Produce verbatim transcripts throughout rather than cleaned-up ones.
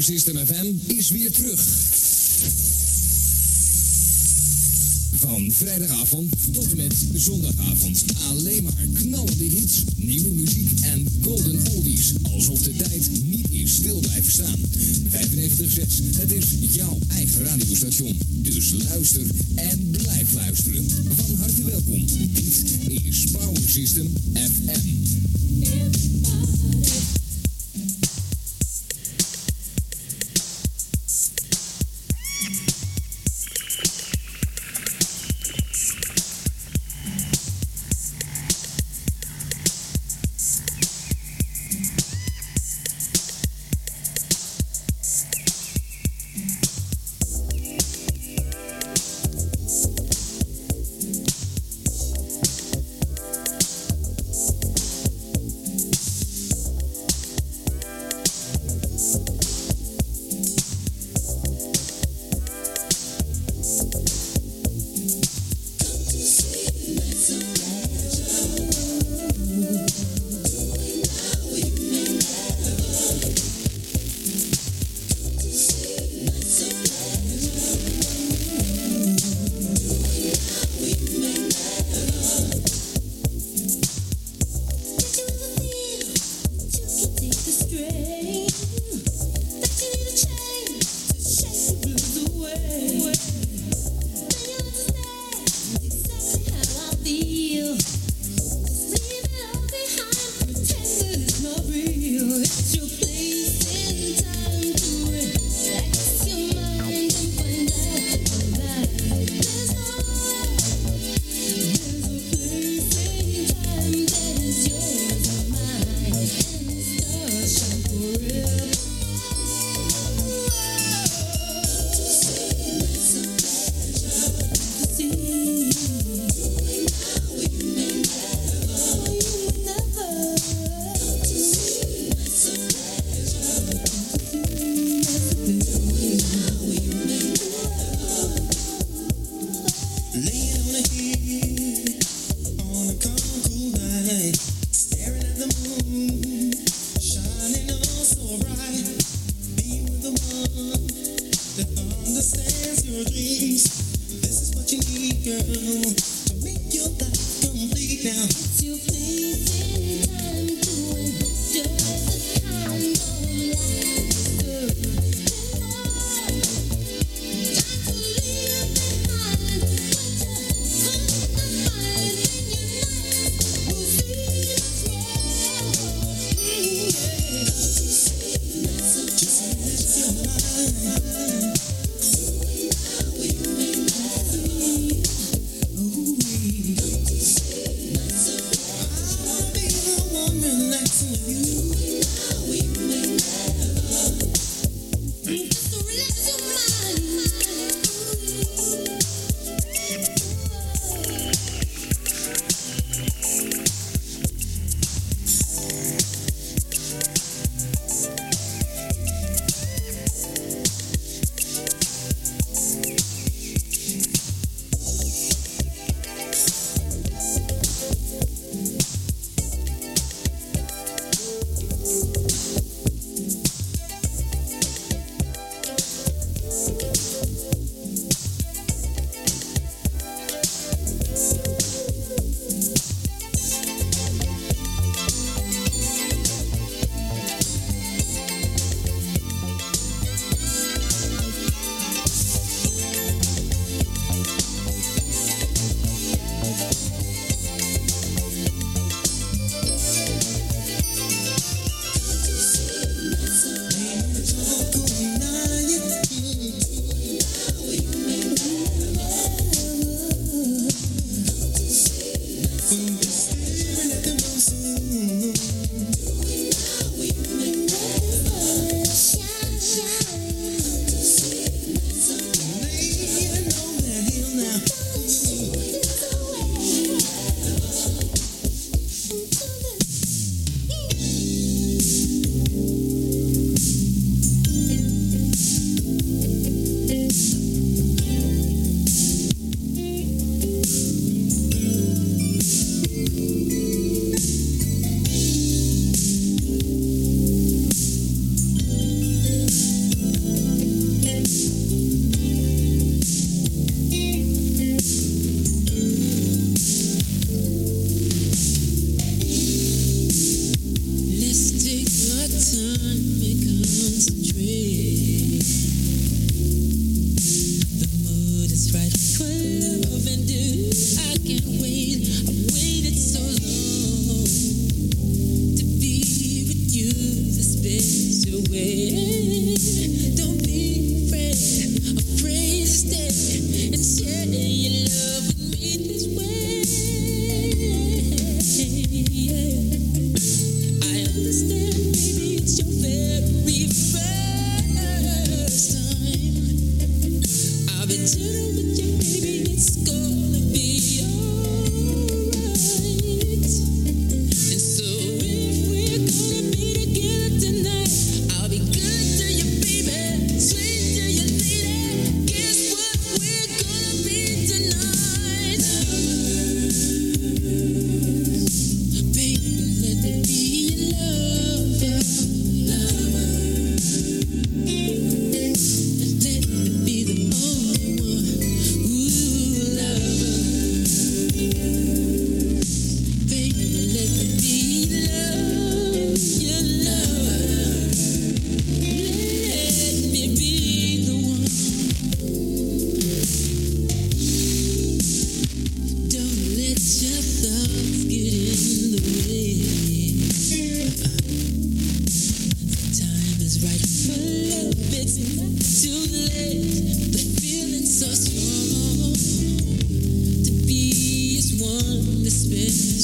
System F M is weer terug. Van vrijdagavond tot en met zondagavond. Alleen maar knallende hits, nieuwe muziek en golden oldies. Alsof de tijd niet meer stil blijft staan. vijfennegentig zes, het is jouw eigen radiostation. Dus luister en blijf luisteren. Van harte welkom. Dit is Power System F M. Woman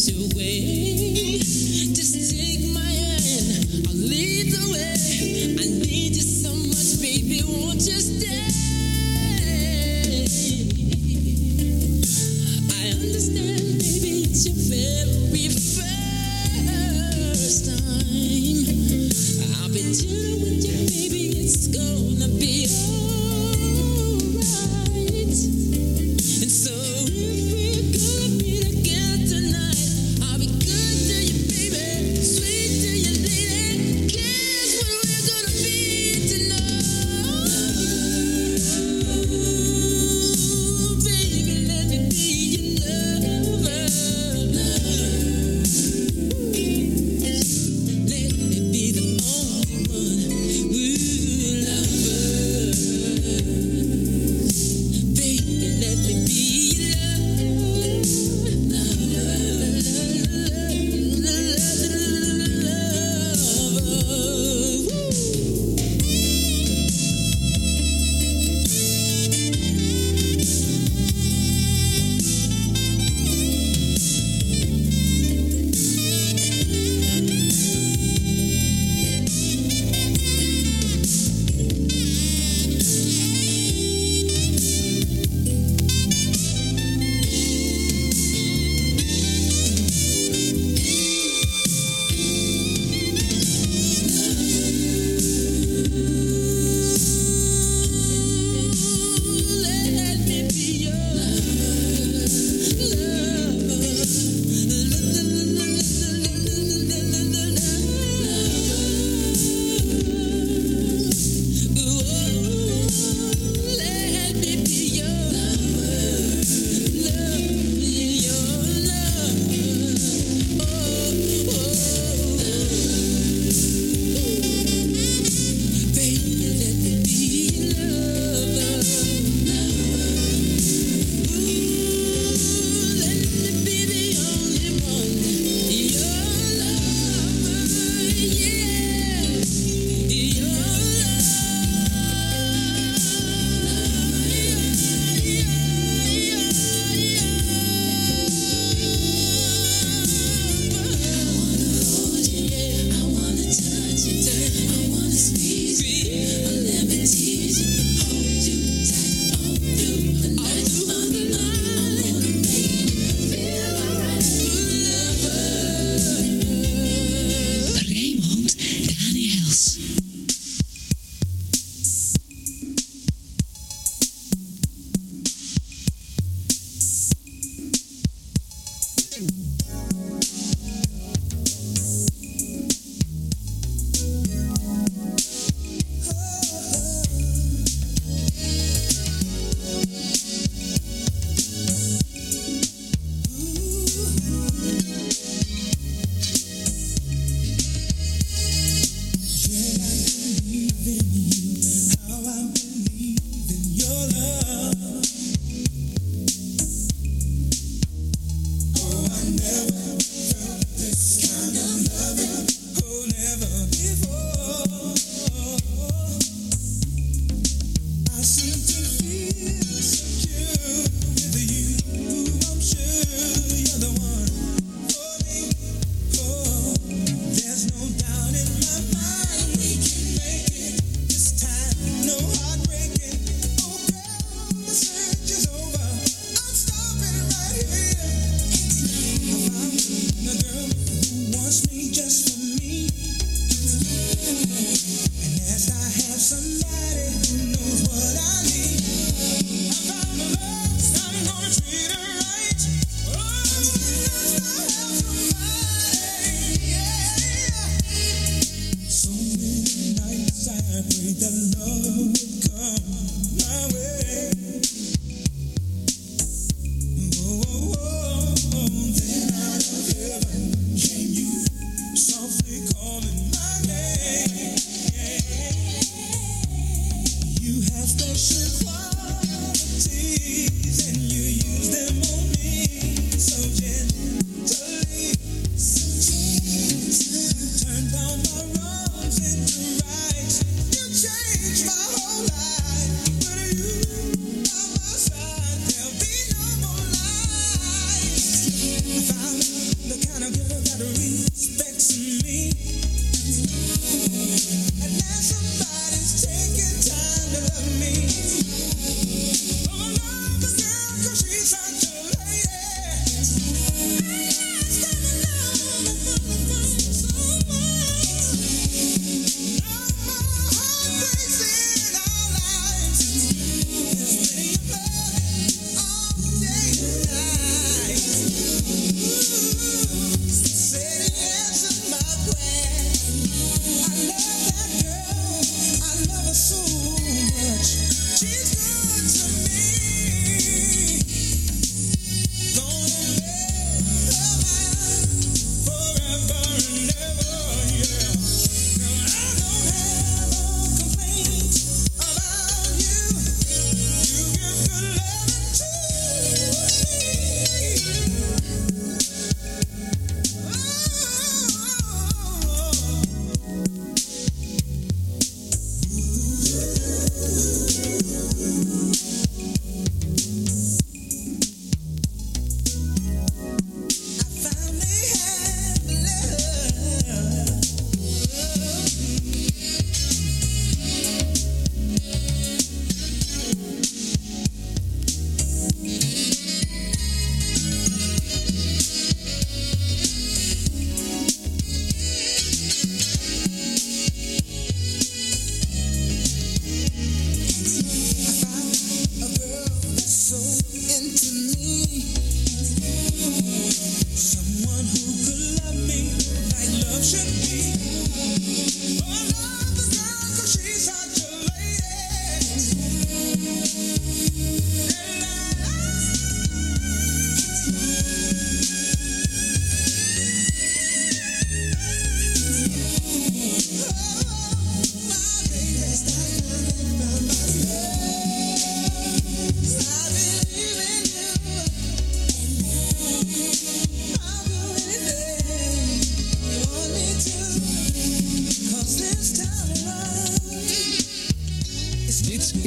Let me be the only one. Ooh, love.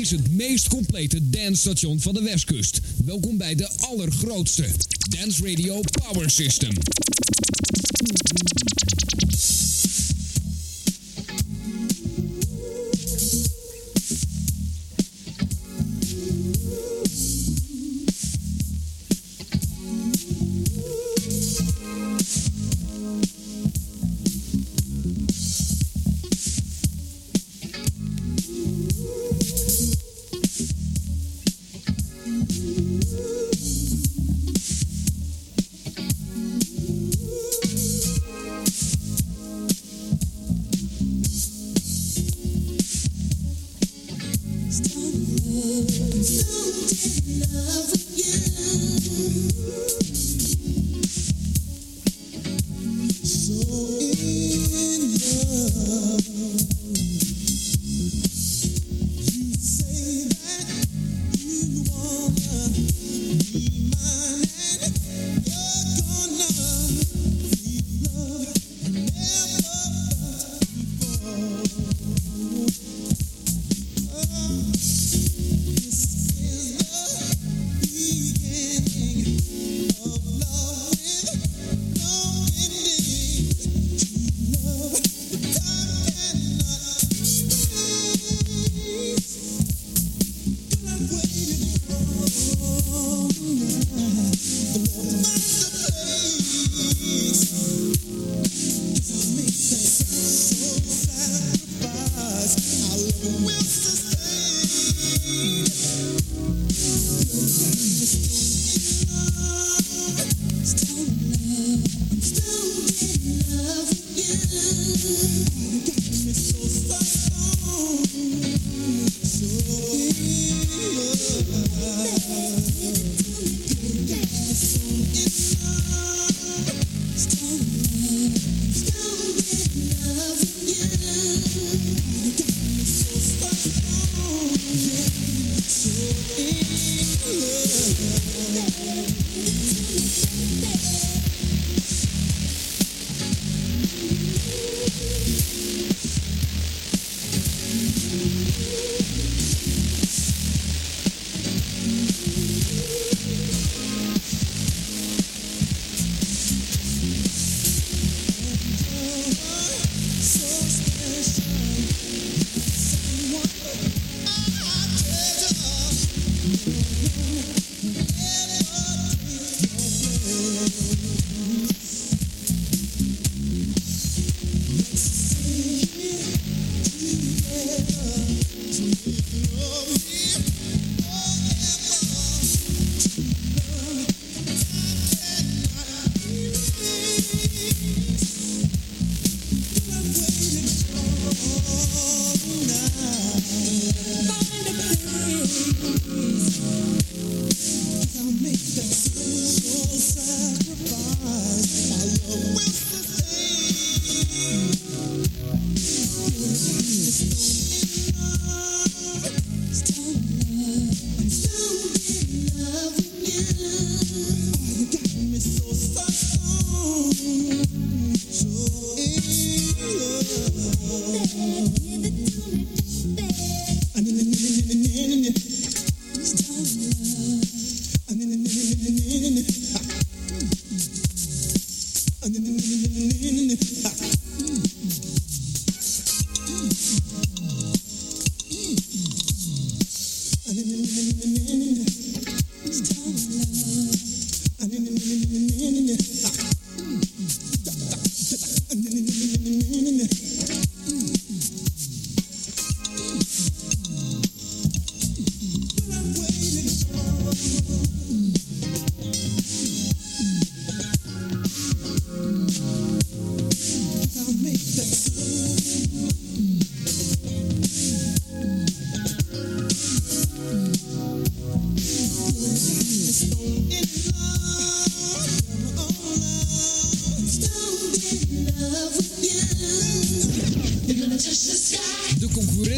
is het meest complete dancestation van de Westkust. Welkom bij de allergrootste Dance Radio Power System.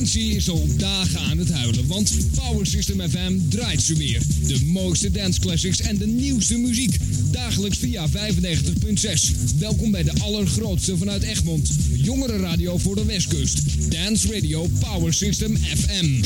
concurrentie is al dagen aan het huilen, want Power System F M draait ze weer. De mooiste dance classics en de nieuwste muziek. Dagelijks via vijfennegentig komma zes. Welkom bij de allergrootste vanuit Egmond. Jongere radio voor de Westkust. Dance Radio Power System F M.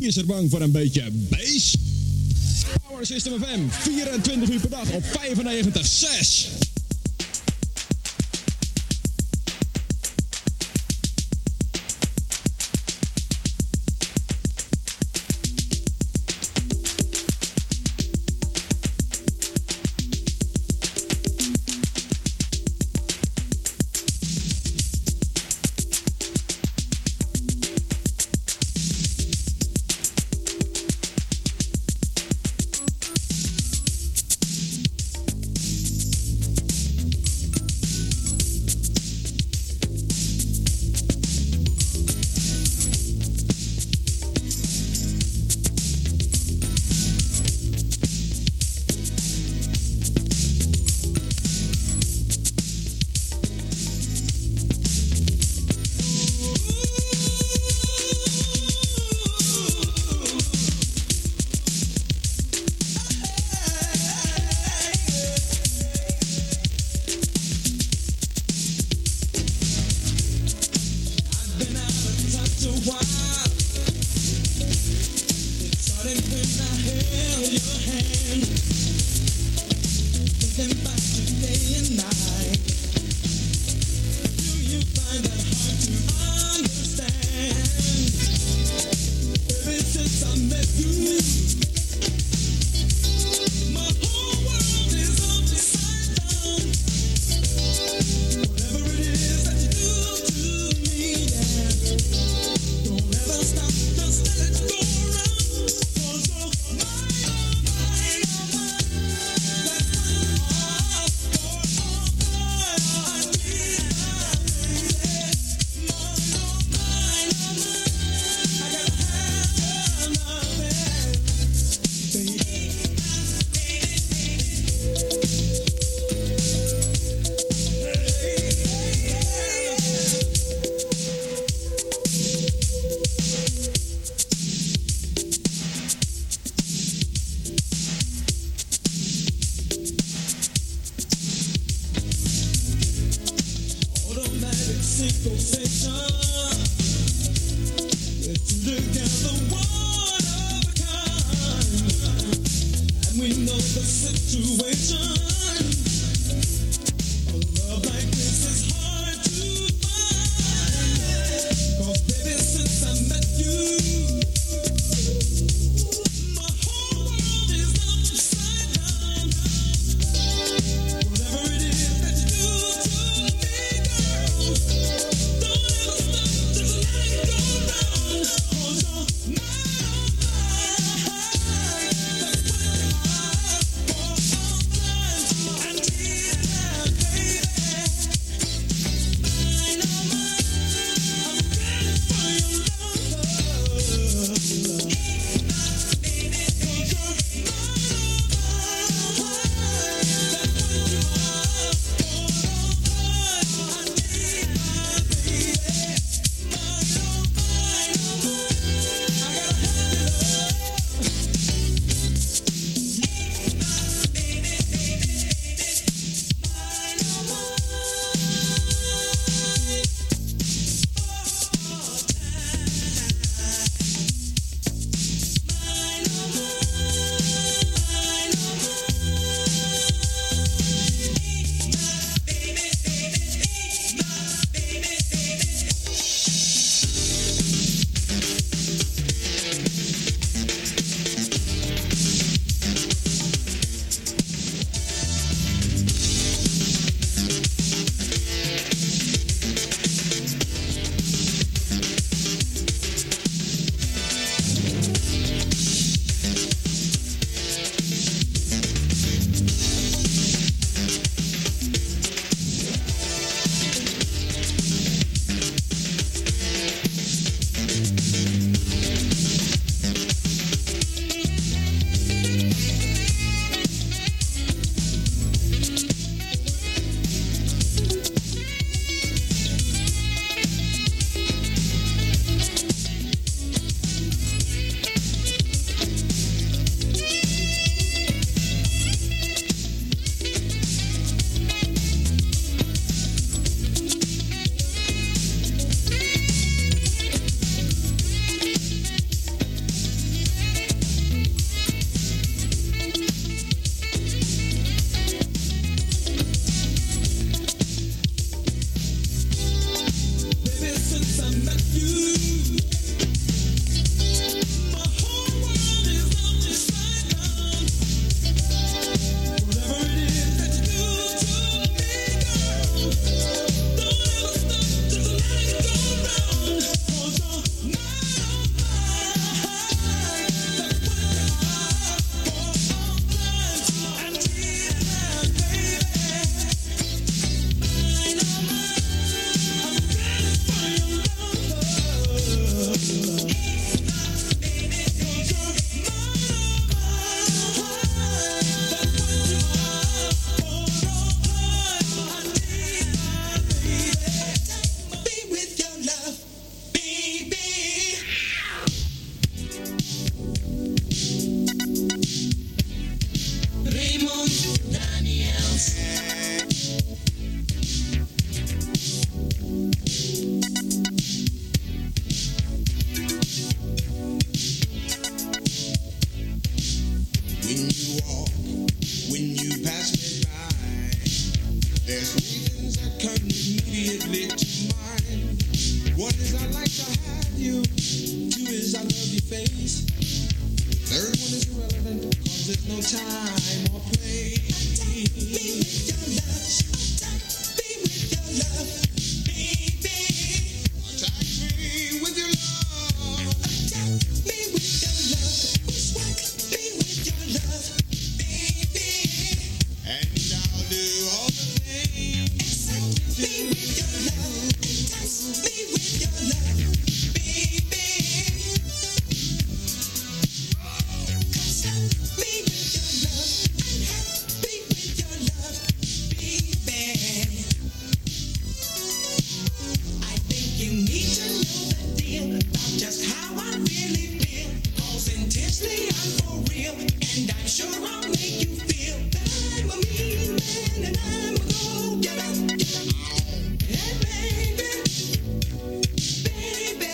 is er bang voor een beetje bass? Power System F M, vierentwintig uur per dag op vijfennegentig komma zes. immediately to mind. One is I like to have you. Two is I love your face. Third one is irrelevant cause there's no time or place. Attack me with your love. Attack me with your love, baby. Attack me with your love. Attack me with your love. Attack me with your love, baby. And I'll do all the things. Excite me with your love. Entice me with your love, baby. Console me with your love. I'm happy with your love, baby. I think you need to know the deal about just how I really feel. Cause intensely I'm for real, and I'm sure I'll make you feel that I'm a mean man and I'm a go-getter. Hey baby, baby,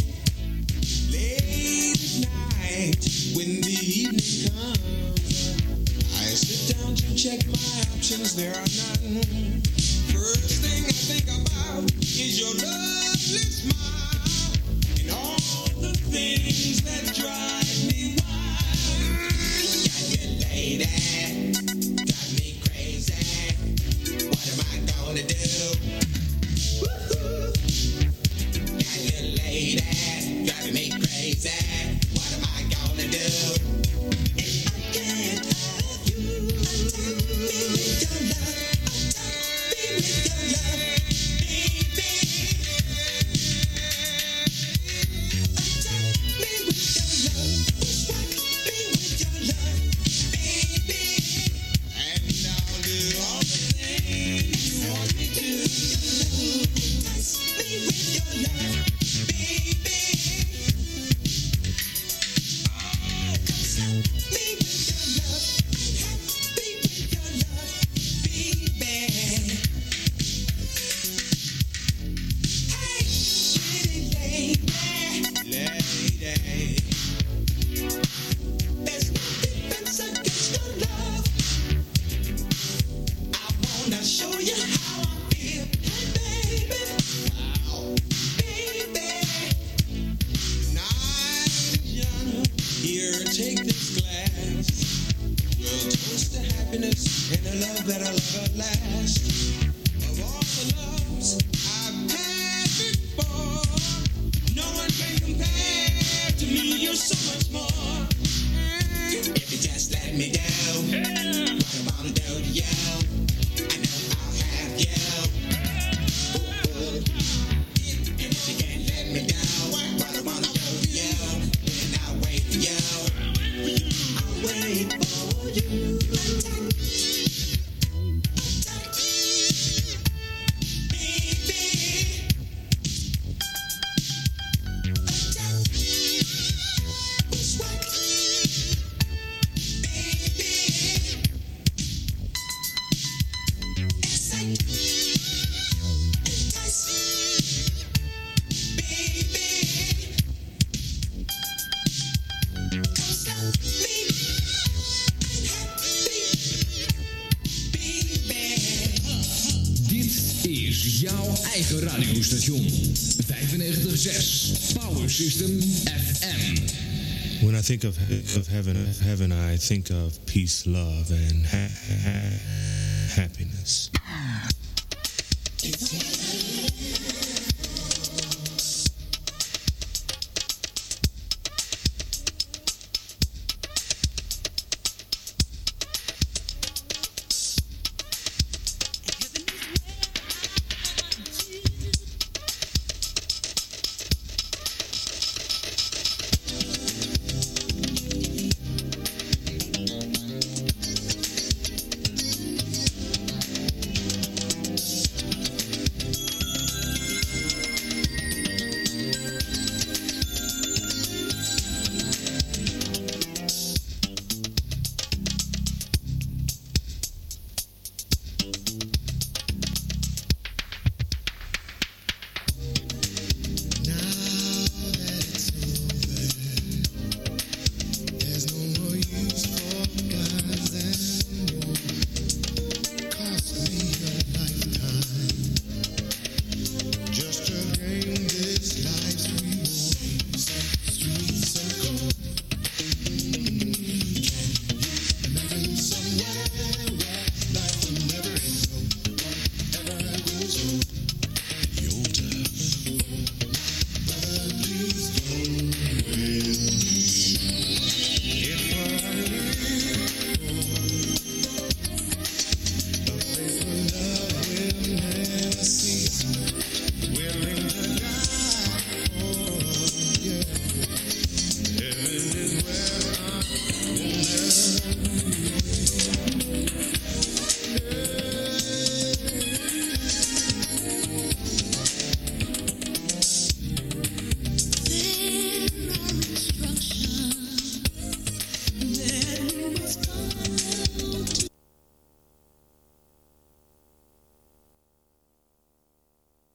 late at night when the evening comes, I sit down to check my options, there are none. First thing I think about is your lovely smile and all the things that drive me wild. Got me lady, drive me crazy. What am I gonna do? Woo-hoo. Got me lady, driving me crazy. What am I gonna do? If I can't have you, attack me with your love. Attack me with your love, baby. Attack me with your love. Strike me with your love, baby. And I'll do all the things you want me to. Entice me with your love, baby. Console me with your love. Happy with your love, baby. Hey, pretty lady, lady. There's no defense against your love. I wanna show you how I feel. Hey, baby. Wow. Baby. Nice, young. Here, take this glass. We'll toast to happiness and a love that'll ever last. Of all the loves I've had before, no one can compare to me. You're so much more. If you just let me down, what I wanna do to you, I know I'll have you. Ooh, and if you can't let me down, what I wanna do to you, then I'll wait for you. I'll wait for you. Attack, attack, baby. Attack, strike, baby. Excite, entice, baby. Console me, I'm happy, baby. Dit is jouw eigen radiostation. vijfennegentig komma zes Power System F M. When I think of, of heaven, of heaven, I think of peace, love, and ha- ha- happiness. It's